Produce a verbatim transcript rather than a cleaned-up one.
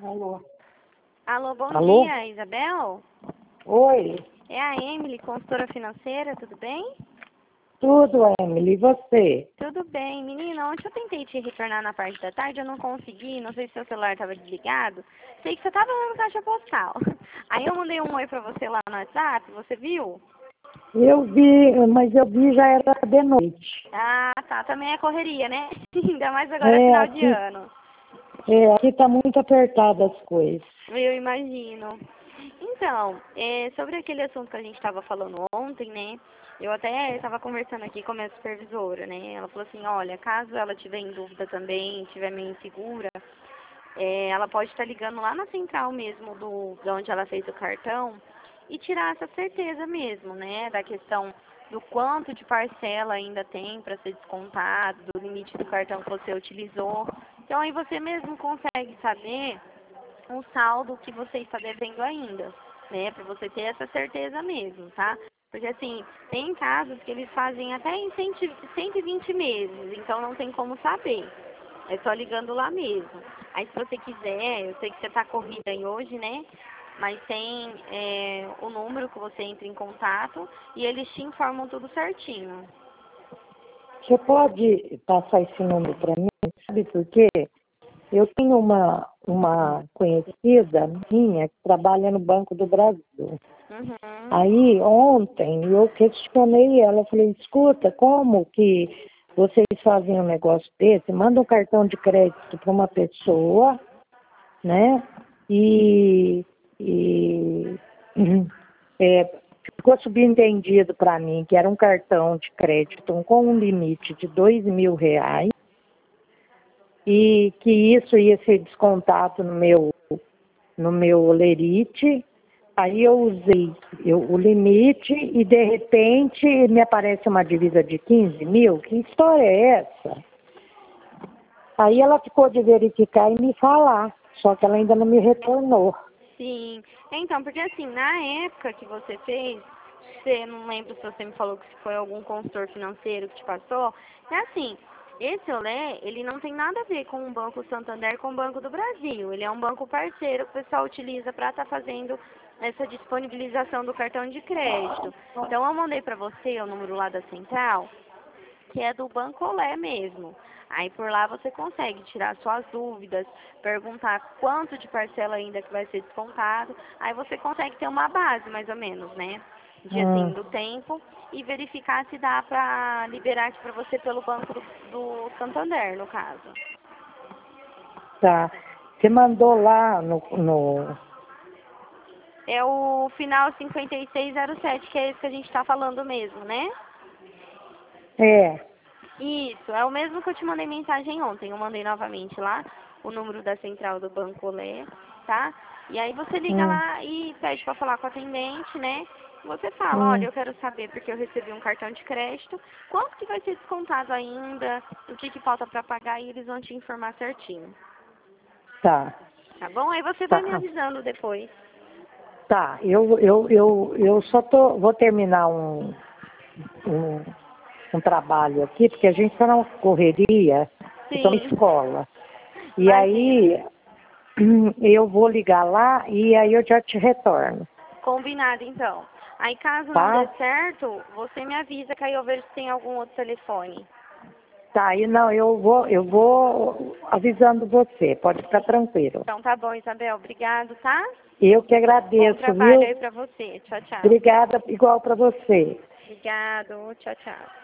Alô? Alô, bom Alô? dia, Isabel? Oi, É a Emily, consultora financeira, tudo bem? tudo, Emily, e você? Tudo bem. Menina, ontem eu tentei te retornar na parte da tarde, eu não consegui, não sei se seu celular estava desligado. Sei que você estava lá no caixa postal. Aí eu mandei um oi pra você lá no WhatsApp, você viu? Eu vi, mas eu vi já era de noite. Ah, tá, também é correria, né? Ainda mais agora É, final de aqui, ano. é, aqui tá muito apertada as coisas. Eu imagino. Então, é, sobre aquele assunto que a gente estava falando ontem, né? Eu até estava conversando aqui com a minha supervisora, né? Ela falou assim, olha, caso ela tiver em dúvida também, tiver meio insegura, é, ela pode estar ligando lá na central mesmo do, de onde ela fez o cartão e tirar essa certeza mesmo, né? Da questão do quanto de parcela ainda tem para ser descontado, do limite do cartão que você utilizou. Então aí você mesmo consegue saber um saldo que você está devendo ainda, né? Para você ter essa certeza mesmo, tá? Porque assim, tem casos que eles fazem até em cento e vinte meses, então não tem como saber. É só ligando lá mesmo. Aí se você quiser, eu sei que você está corrida aí hoje, né? Mas tem é, o número que você entra em contato e eles te informam tudo certinho. Você pode passar esse número para mim? Sabe por quê? Eu tenho uma, uma conhecida minha que trabalha no Banco do Brasil. Uhum. Aí, ontem, eu questionei ela, falei, escuta, como que vocês fazem um negócio desse? Manda um cartão de crédito para uma pessoa, né? E, e é, ficou subentendido para mim que era um cartão de crédito com um limite de dois mil reais e que isso ia ser descontado no meu, no meu Olerite. Aí eu usei eu, o limite e, de repente, me aparece uma dívida de quinze mil. Que história é essa? Aí ela ficou de verificar e me falar, só que ela ainda não me retornou. Sim. Então, porque assim, na época que você fez, você não lembro se você me falou que foi algum consultor financeiro que te passou, é assim, esse Olé, ele não tem nada a ver com o Banco Santander, com o Banco do Brasil. Ele é um banco parceiro que o pessoal utiliza para estar fazendo essa disponibilização do cartão de crédito. Então, eu mandei para você o número lá da central, que é do Banco Olé mesmo. Aí por lá você consegue tirar suas dúvidas, perguntar quanto de parcela ainda que vai ser descontado. Aí você consegue ter uma base, mais ou menos, né? De assim, Hum, do tempo e verificar se dá pra liberar aqui pra você pelo Banco do, do Santander, no caso. tá. Você mandou lá no, no... É o final cinquenta e seis zero sete, que é esse que a gente tá falando mesmo, né? É, Isso, é o mesmo que eu te mandei mensagem ontem. Eu mandei novamente lá o número da central do Banco Olé, tá? E aí você liga hum, lá e pede para falar com a atendente, né? Você fala, olha, hum, eu quero saber porque eu recebi um cartão de crédito, quanto que vai ser descontado ainda, o que que falta para pagar e eles vão te informar certinho, tá, tá bom? Aí você vai me tá, avisando depois. tá. Eu, eu, eu, eu só tô, vou terminar um, um, um trabalho aqui, porque a gente está na correria, eu estou na Sim, escola. E imagina. aí eu vou ligar lá e aí eu já te retorno, Combinado, então. Aí, caso não dê tá? certo, você me avisa que aí eu vejo se tem algum outro telefone. Tá, e não, eu vou, eu vou avisando você, pode ficar tranquilo. Então tá bom, Isabel. Obrigado, tá? Eu que Bom agradeço, trabalho viu? aí pra você. Tchau, tchau. Obrigada, igual para você. Obrigado. Tchau, tchau.